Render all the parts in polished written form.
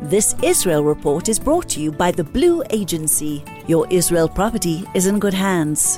This Israel Report is brought to you by the Blue Agency. Your Israel property is in good hands.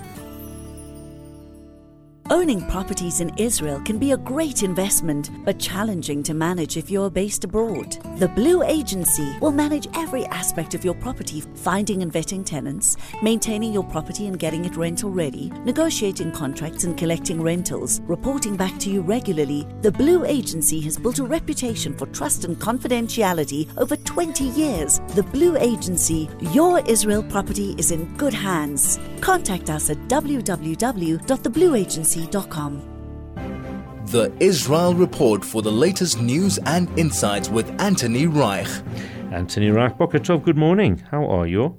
Owning properties in Israel can be a great investment, but challenging to manage if you're based abroad. The Blue Agency will manage every aspect of your property, finding and vetting tenants, maintaining your property and getting it rental ready, negotiating contracts and collecting rentals, reporting back to you regularly. The Blue Agency has built a reputation for trust and confidentiality over 20 years. The Blue Agency, your Israel property is in good hands. Contact us at www.theblueagency.com. The Israel Report for the latest news and insights with Anthony Reich. Anthony Reich, Boker Tov, good morning. How are you?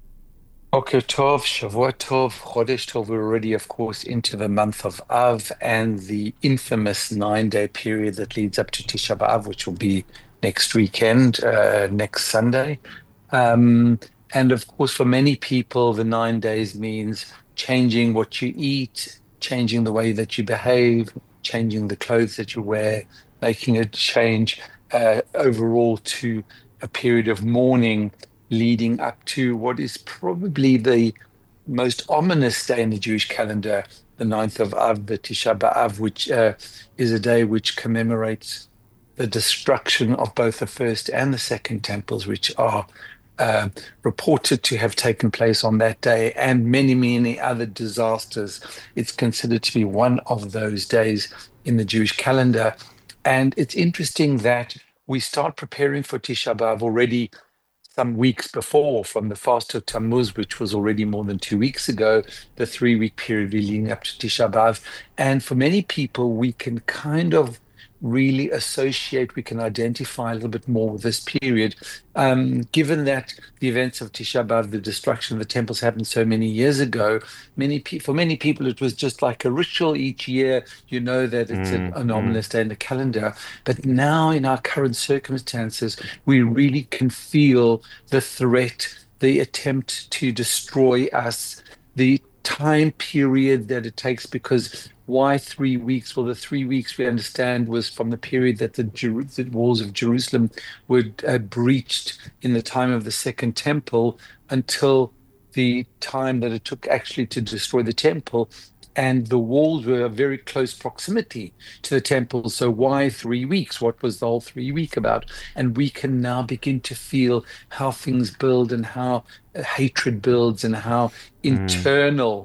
Boker Tov, Shavua Tov, Chodesh Tov. We're already, of course, into the month of Av and the infamous 9-day period that leads up to Tisha B'Av, which will be next weekend, next Sunday. And of course, for many people, the 9 days means changing what you eat, changing the way that you behave, changing the clothes that you wear, making a change overall to a period of mourning leading up to what is probably the most ominous day in the Jewish calendar, the 9th of Av, the Tisha B'Av, which is a day which commemorates the destruction of both the first and the second temples, which are reported to have taken place on that day, and many, many other disasters. It's considered to be one of those days in the Jewish calendar. And it's interesting that we start preparing for Tisha B'Av already some weeks before, from the fast of Tammuz, which was already more than 2 weeks ago, the 3-week period leading up to Tisha B'Av. And for many people, we can kind of really associate, we can identify a little bit more with this period, given that the events of Tisha B'Av, the destruction of the temples, happened so many years ago. For many people, it was just like a ritual each year. You know that it's an anomalous day in the calendar. But now, in our current circumstances, we really can feel the threat, the attempt to destroy us, the time period that it takes, because why 3 weeks? Well, the 3 weeks we understand was from the period that the walls of Jerusalem were breached in the time of the Second Temple until the time that it took actually to destroy the temple. And the walls were a very close proximity to the temple. So why 3 weeks? What was the whole 3 week about? And we can now begin to feel how things build and how hatred builds and how internal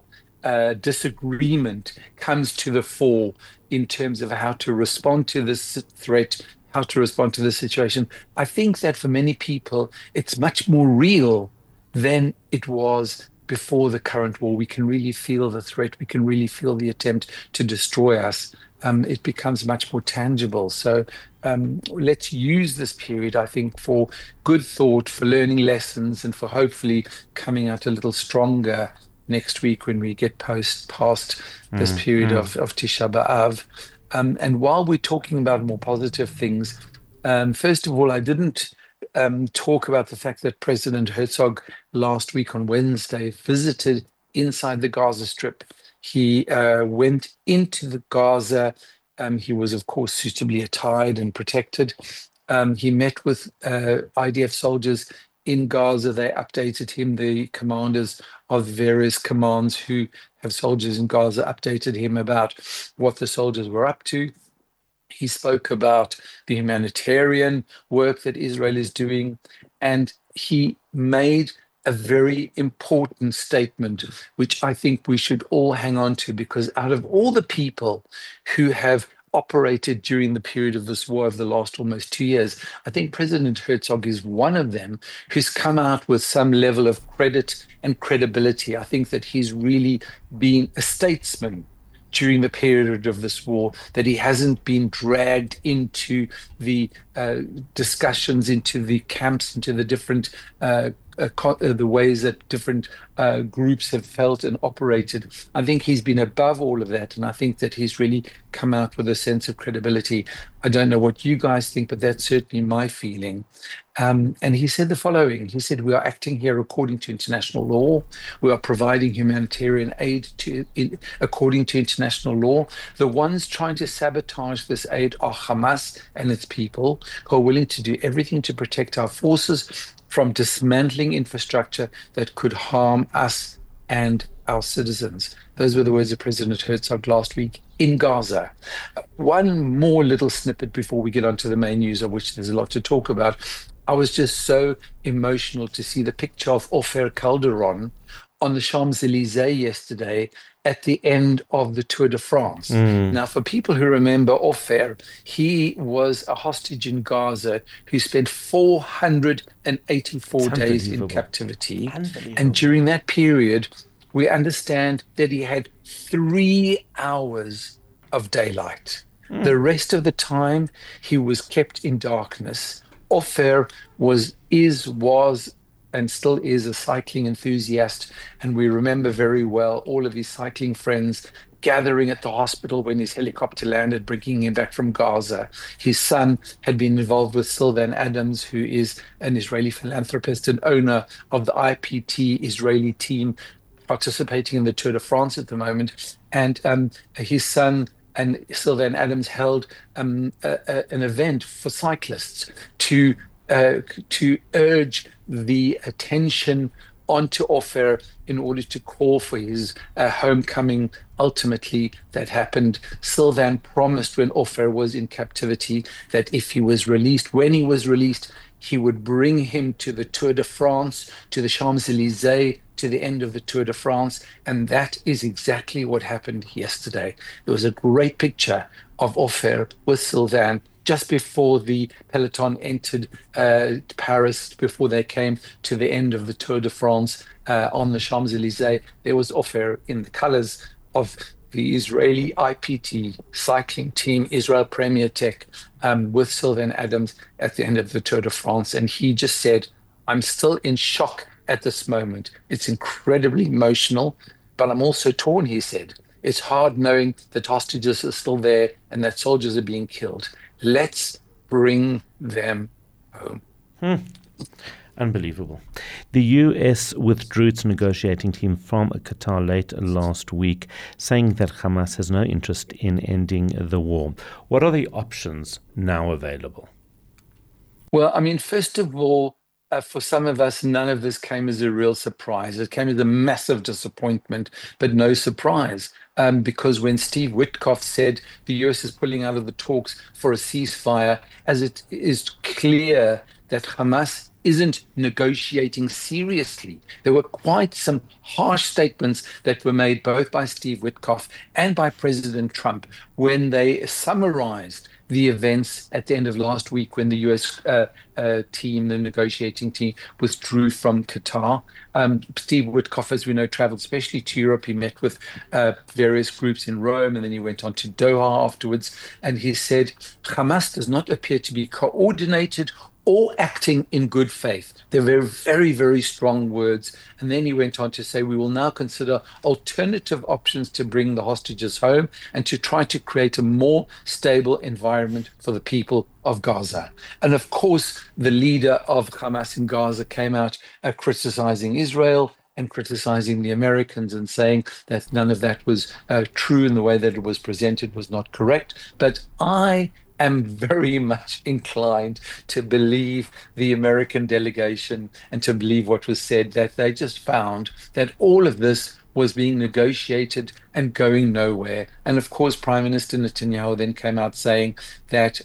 disagreement comes to the fore in terms of how to respond to this threat, how to respond to this situation. I think that for many people, it's much more real than it was before the current war. We can really feel the threat. We can really feel the attempt to destroy us. It becomes much more tangible. So let's use this period, I think, for good thought, for learning lessons, and for hopefully coming out a little stronger next week when we get past this period of Tisha B'Av. And while we're talking about more positive things, first of all, I didn't talk about the fact that President Herzog last week on Wednesday visited inside the Gaza Strip. He went into the Gaza. He was, of course, suitably attired and protected. He met with IDF soldiers in Gaza. They updated him, the commanders of various commands who have soldiers in Gaza updated him about what the soldiers were up to. He spoke about the humanitarian work that Israel is doing, and he made a very important statement, which I think we should all hang on to, because out of all the people who have operated during the period of this war of the last almost 2 years, I think President Herzog is one of them who's come out with some level of credit and credibility. I think that he's really been a statesman during the period of this war, that he hasn't been dragged into the discussions, into the camps, into the different the ways that different groups have felt and operated. I think he's been above all of that, and I think that he's really come out with a sense of credibility. I don't know what you guys think, but that's certainly my feeling. And he said the following. He said, we are acting here according to international law. We are providing humanitarian aid according to international law. The ones trying to sabotage this aid are Hamas and its people, who are willing to do everything to protect our forces from dismantling infrastructure that could harm us and our citizens. Those were the words of President Herzog last week in Gaza. One more little snippet before we get onto the main news, of which there's a lot to talk about. I was just so emotional to see the picture of Ofer Calderon on the Champs-Élysées yesterday at the end of the Tour de France. Now, for people who remember Ofer, he was a hostage in Gaza who spent 484 days in captivity. And during that period, we understand that he had 3 hours of daylight. The rest of the time, he was kept in darkness. Ofer was, and still is a cycling enthusiast. And we remember very well all of his cycling friends gathering at the hospital when his helicopter landed, bringing him back from Gaza. His son had been involved with Sylvan Adams, who is an Israeli philanthropist and owner of the IPT Israeli team participating in the Tour de France at the moment. And his son and Sylvan Adams held an event for cyclists to urge the attention onto Ofer in order to call for his homecoming. Ultimately, that happened. Sylvan promised when Ofer was in captivity that if he was released, when he was released, he would bring him to the Tour de France, to the Champs-Élysées, to the end of the Tour de France. And that is exactly what happened yesterday. There was a great picture of Ofer with Sylvan just before the peloton entered Paris, before they came to the end of the Tour de France on the Champs-Élysées. There was Ofer in the colors of the Israeli IPT cycling team, Israel Premier Tech, with Sylvan Adams at the end of the Tour de France. And he just said, I'm still in shock at this moment. It's incredibly emotional, but I'm also torn, he said. It's hard knowing that hostages are still there and that soldiers are being killed. Let's bring them home. Unbelievable. The US withdrew its negotiating team from Qatar late last week, saying that Hamas has no interest in ending the war. What are the options now available? Well, I mean, first of all, for some of us, none of this came as a real surprise. It came as a massive disappointment, but no surprise. Because when Steve Witkoff said the US is pulling out of the talks for a ceasefire, as it is clear that Hamas isn't negotiating seriously. There were quite some harsh statements that were made both by Steve Witkoff and by President Trump when they summarized the events at the end of last week when the US team, the negotiating team, withdrew from Qatar. Steve Witkoff, as we know, traveled especially to Europe. He met with various groups in Rome, and then he went on to Doha afterwards. And he said, Hamas does not appear to be coordinated or acting in good faith. They're very, very strong words. And then he went on to say, we will now consider alternative options to bring the hostages home and to try to create a more stable environment for the people of Gaza. And of course, the leader of Hamas in Gaza came out criticizing Israel and criticizing the Americans and saying that none of that was true, and the way that it was presented was not correct. But I am very much inclined to believe the American delegation and to believe what was said, that they just found that all of this was being negotiated and going nowhere. And of course, Prime Minister Netanyahu then came out saying that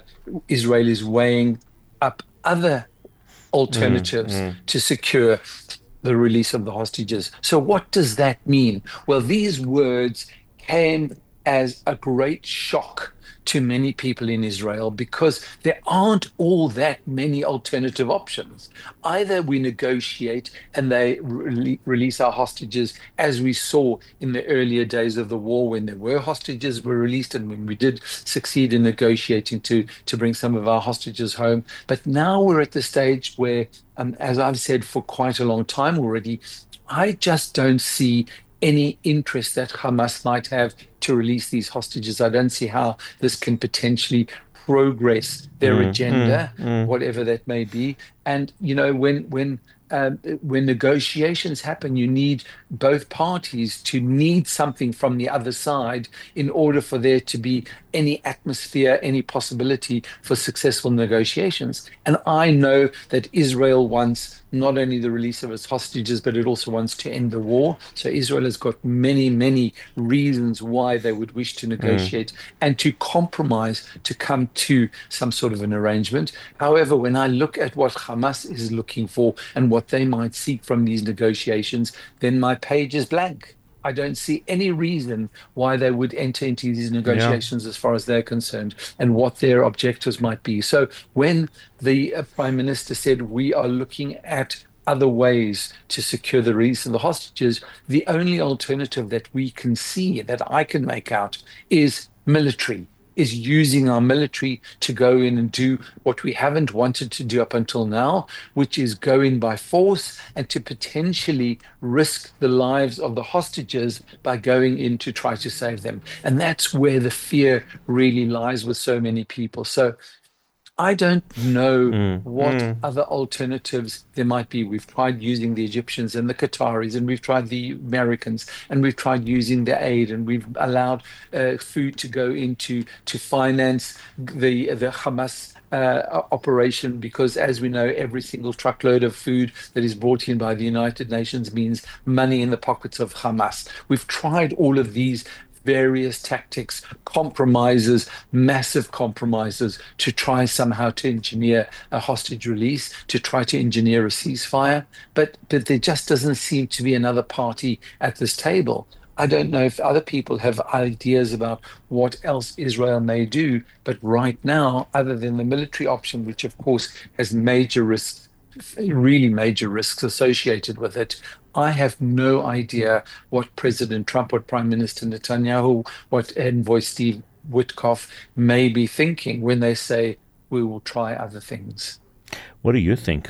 Israel is weighing up other alternatives to secure the release of the hostages. So what does that mean? Well, these words came as a great shock to many people in Israel, because there aren't all that many alternative options. Either we negotiate and they release our hostages, as we saw in the earlier days of the war when there were hostages were released and when we did succeed in negotiating to bring some of our hostages home. But now we're at the stage where, as I've said for quite a long time already, I just don't see any interest that Hamas might have to release these hostages. I don't see how this can potentially progress their agenda, whatever that may be. And when negotiations happen, you need both parties to need something from the other side in order for there to be any atmosphere, any possibility for successful negotiations. And I know that Israel wants not only the release of its hostages, but it also wants to end the war. So Israel has got many, many reasons why they would wish to negotiate and to compromise to come to some sort of an arrangement. However, when I look at what Hamas is looking for and what they might seek from these negotiations, then my page is blank. I don't see any reason why they would enter into these negotiations as far as they're concerned and what their objectives might be. So when the Prime Minister said we are looking at other ways to secure the release of the hostages, the only alternative that we can see, that I can make out, is military. Is using our military to go in and do what we haven't wanted to do up until now, which is go in by force and to potentially risk the lives of the hostages by going in to try to save them. And that's where the fear really lies with so many people. So I don't know what other alternatives there might be. We've tried using the Egyptians and the Qataris, and we've tried the Americans, and we've tried using the aid, and we've allowed food to go into to finance the Hamas operation, because as we know, every single truckload of food that is brought in by the United Nations means money in the pockets of Hamas. We've tried all of these various tactics, compromises, massive compromises to try somehow to engineer a hostage release, to try to engineer a ceasefire. But there just doesn't seem to be another party at this table. I don't know if other people have ideas about what else Israel may do, but right now, other than the military option, which of course has major risks, really major risks associated with it, I have no idea what President Trump, what Prime Minister Netanyahu, what Envoy Steve Witkoff may be thinking when they say we will try other things. What do you think?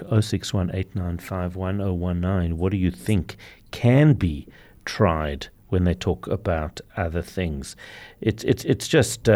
06189511019. What do you think can be tried when they talk about other things? It's just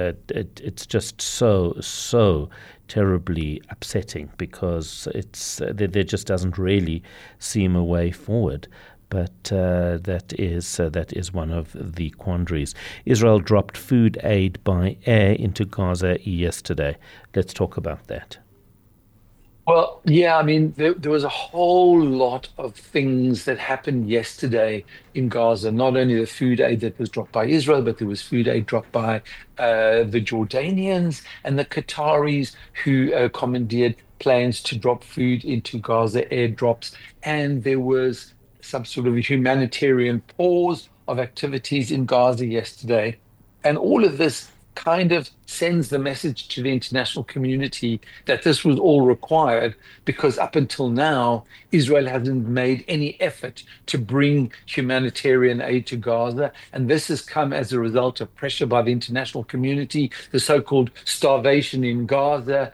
so terribly upsetting, because there just doesn't really seem a way forward. But that is one of the quandaries. Israel dropped food aid by air into Gaza yesterday. Let's talk about that. Well, yeah, I mean, there was a whole lot of things that happened yesterday in Gaza. Not only the food aid that was dropped by Israel, but there was food aid dropped by the Jordanians and the Qataris, who commandeered planes to drop food into Gaza, airdrops. And there was some sort of a humanitarian pause of activities in Gaza yesterday. And all of this kind of sends the message to the international community that this was all required, because up until now, Israel hasn't made any effort to bring humanitarian aid to Gaza. And this has come as a result of pressure by the international community, the so-called starvation in Gaza,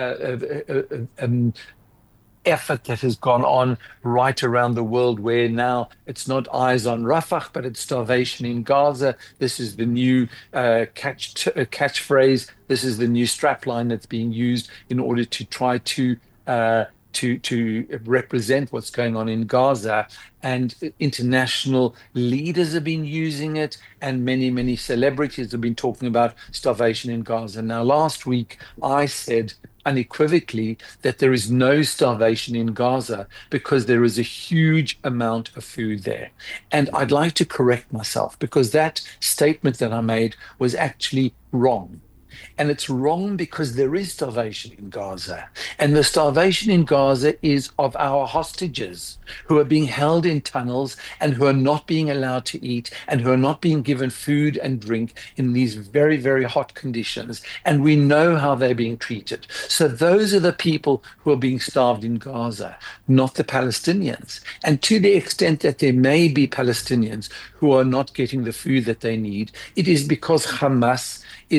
effort that has gone on right around the world, where now it's not eyes on Rafah, but it's starvation in Gaza. This is the new catchphrase. This is the new strapline that's being used in order to try to represent what's going on in Gaza. And international leaders have been using it, and many, many celebrities have been talking about starvation in Gaza. Now, last week, I said unequivocally that there is no starvation in Gaza, because there is a huge amount of food there. And I'd like to correct myself, because that statement that I made was actually wrong. And it's wrong because there is starvation in Gaza. And the starvation in Gaza is of our hostages who are being held in tunnels and who are not being allowed to eat and who are not being given food and drink in these very, very hot conditions. And we know how they're being treated. So those are the people who are being starved in Gaza, not the Palestinians. And to the extent that there may be Palestinians who are not getting the food that they need, it is because Hamas is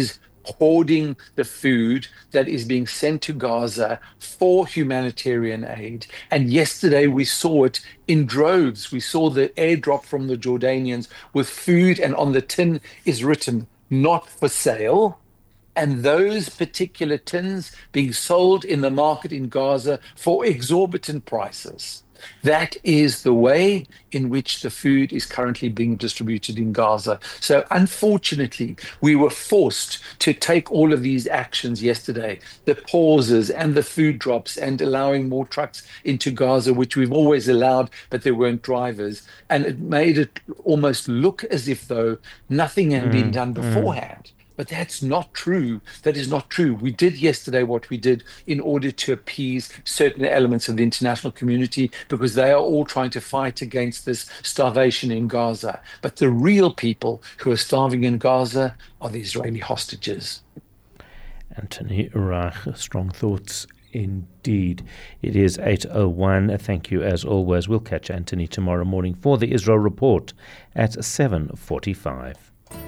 hoarding the food that is being sent to Gaza for humanitarian aid. And yesterday we saw it in droves. We saw the airdrop from the Jordanians with food, and on the tin is written, "Not for sale." And those particular tins being sold in the market in Gaza for exorbitant prices. That is the way in which the food is currently being distributed in Gaza. So unfortunately, we were forced to take all of these actions yesterday, the pauses and the food drops and allowing more trucks into Gaza, which we've always allowed, but there weren't drivers. And it made it almost look as if though nothing had been done beforehand. But that's not true. That is not true. We did yesterday what we did in order to appease certain elements of the international community because they are all trying to fight against this starvation in Gaza. But the real people who are starving in Gaza are the Israeli hostages. Anthony Reich, strong thoughts indeed. It is 8:01. Thank you as always. We'll catch Anthony tomorrow morning for the Israel Report at 7:45.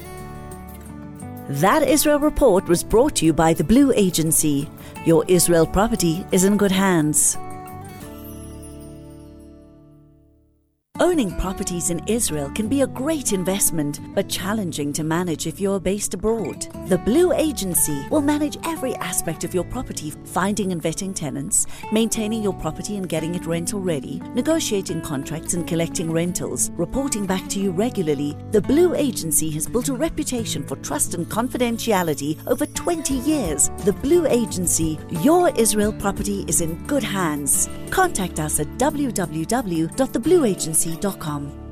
That Israel Report was brought to you by the Blue Agency. Your Israel property is in good hands. Owning properties in Israel can be a great investment, but challenging to manage if you're based abroad. The Blue Agency will manage every aspect of your property, finding and vetting tenants, maintaining your property and getting it rental ready, negotiating contracts and collecting rentals, reporting back to you regularly. The Blue Agency has built a reputation for trust and confidentiality over 20 years. The Blue Agency, your Israel property is in good hands. Contact us at www.theblueagency.com.